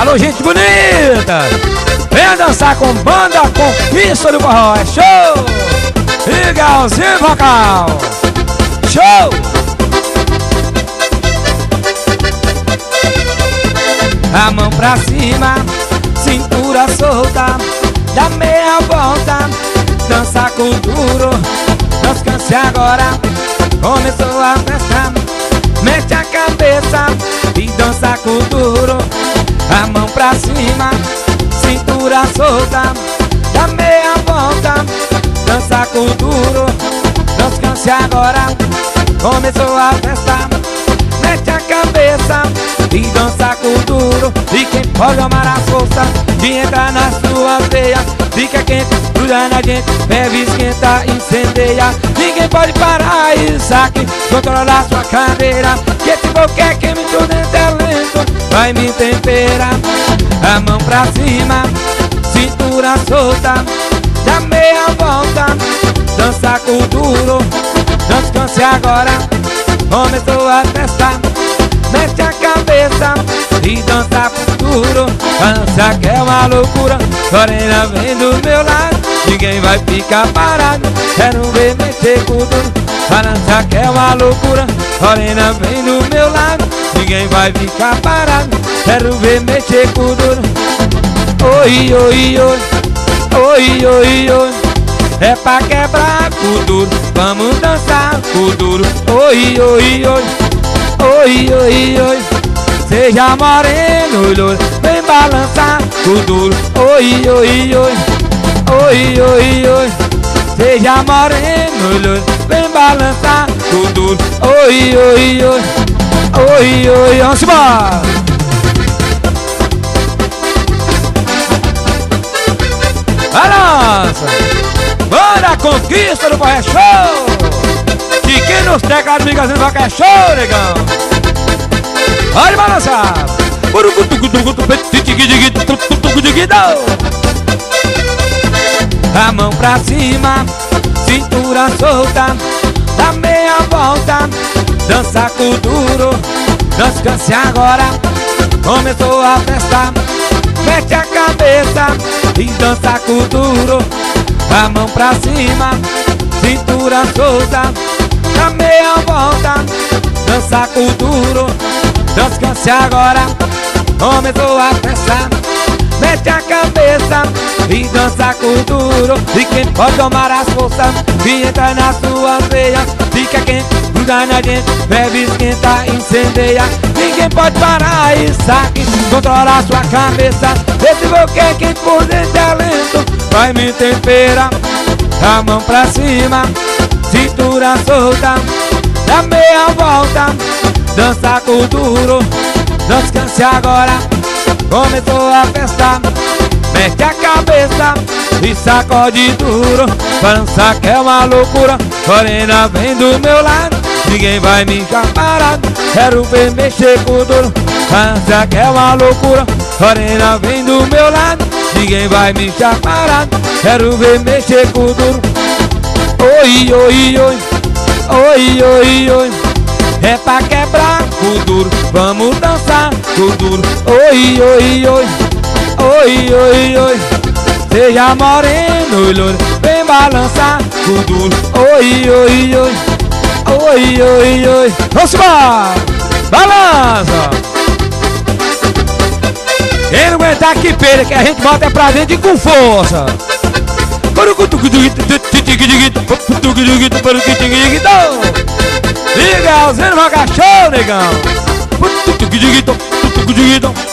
Alô, gente bonita! Venha dançar com banda Conquista do Forró. É show! Legalzinho vocal! Show! A mão pra cima, cintura solta, dá meia volta, dança com duro, não se canse agora, começou a festa, mete a cabeça e dança com duro. A mão pra cima, cintura solta, dá meia volta, dança com duro, não se canse agora, começou a festa, mete a cabeça e dança com duro. E quem pode amar a força de entrar nas suas veias, fica quente, gruda na gente, bebe, esquenta, incendeia. Ninguém pode parar isso aqui, controlar sua cadeira, que esse boquete que me tudo é lento, vai me temperar. A mão pra cima, cintura solta, dá meia volta, dança com duro, não se canse agora, começou a festa, mete a cabeça e dança pro duro. Dança que é uma loucura, Lorena vem do meu lado, ninguém vai ficar parado, quero ver mexer com duro. Dança que é uma loucura, Lorena vem do meu lado, ninguém vai ficar parado, quero ver mexer com duro. Oi, oi, oi, oi, oi, oi, é pra quebrar com duro, vamos dançar com duro. Oi, oi, oi, oi, oi, oi, seja moreno, loiro, vem balançar com duro. Oi, oi, oi, oi, oi, oi, seja moreno, loiro, vem balançar com duro. Oi, oi, oi, oi, oi, vamos embora. Balança, bora Conquista do Forró, é show! Fiquem nos teclados, migazinho do rock, é show, negão! Pode balançar! A mão pra cima, cintura solta, dá meia volta, dança com duro, não se canse agora, começou a festa, mete a cabeça e dança com duro. A mão pra cima, cintura solta, dá meia volta, dança com duro, não se canse agora, começou a festa, mete a cabeça e dança com duro. E quem pode tomar as forças que entra nas suas veias, fica quente, gruda na gente, bebe, esquenta, incendeia. Ninguém pode parar isso aqui, controlar sua cabeça, esse boquete quente por dentro é lento, vai me temperar. A mão pra cima, cintura solta, dá meia volta, dança com duro, não se canse agora, começou a festa, mete a cabeça e sacode duro. Dança que é uma loucura, Lorena vem do meu lado, ninguém vai me deixar parado, quero ver mexer com duro. Dança que é uma loucura, Lorena vem do meu lado, ninguém vai me deixar parado, quero ver mexer com duro. Oi, oi, oi, oi, oi, oi, é pra quebrar com duro, vamos dançar com duro. Oi, oi, oi, oi, oi, oi, seja moreno, loiro, vem balançar com duro. Oi, oi, oi, oi, oi, oi, vamos embora, balança. Quem não aguentar que pena, que a gente bota pra dentro e com força. Legalzinho, rock show, negão.